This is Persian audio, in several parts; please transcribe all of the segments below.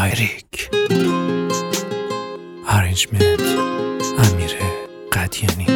لایریک ارنجمنت امیر قدیانی.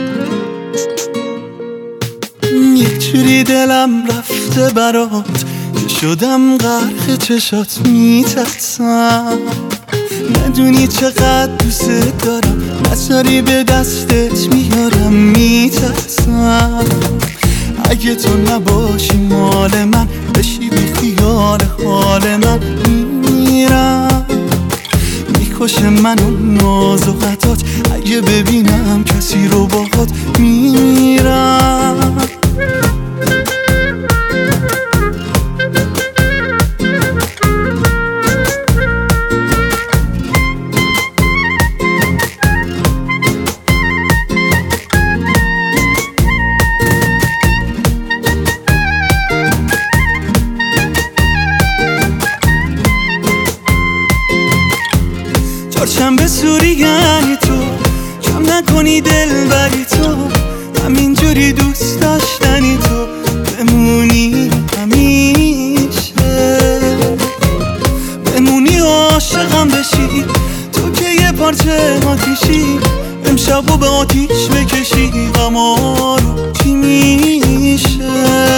یه جوری دلم رفته برات که شدم غرق چشات میترسم، ندونی چقدر دوست دارم، نذاری به دستت میارم میترسم. اگه تو نباشی مال من، بشی بی خیال حال من، میمیرم. میکشه من اون ناز و خطات، اگه ببینم کسی رو باهات، میمیرم. چهارشنبه سوری یعنی تو، کم نکنی دل بری تو، همینجوری دوست داشتنی تو، بمونی همیشه، بمونی عاشقم بشی تو که یه پارچه آتیشی، امشبو به آتیش بکشی غما رو چی میشه.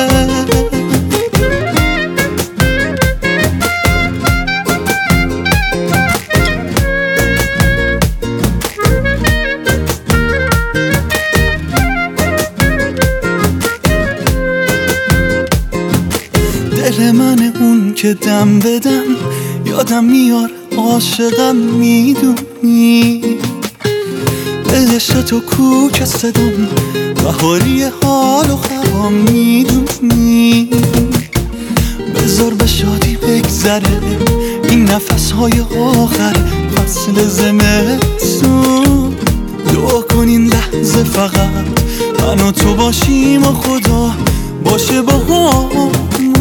دل من اون که دم بدم یادم میار، عاشقم میدونی، به عشق تو کوک صدام، بهاری حال و خوام میدونی. بذار به شادی بگذره این نفسهای آخر فصل زمستون، دعا کن این لحظه فقط من و تو باشیم و خدا باشه با هم.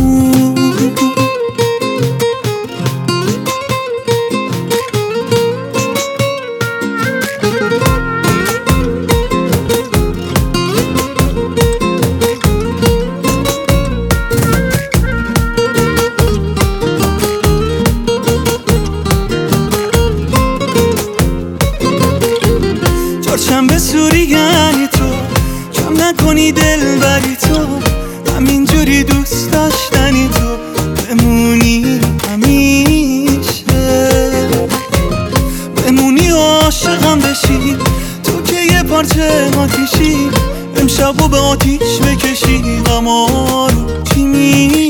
چهارشنبه سوری یعنی تو، کم نکنی دل بری تو، همینجوری دوست داشتنی تو، بمونی همیشه، بمونی عاشقم بشی تو که یه پارچه آتیشی، امشبو به آتیش بکشی غما رو چی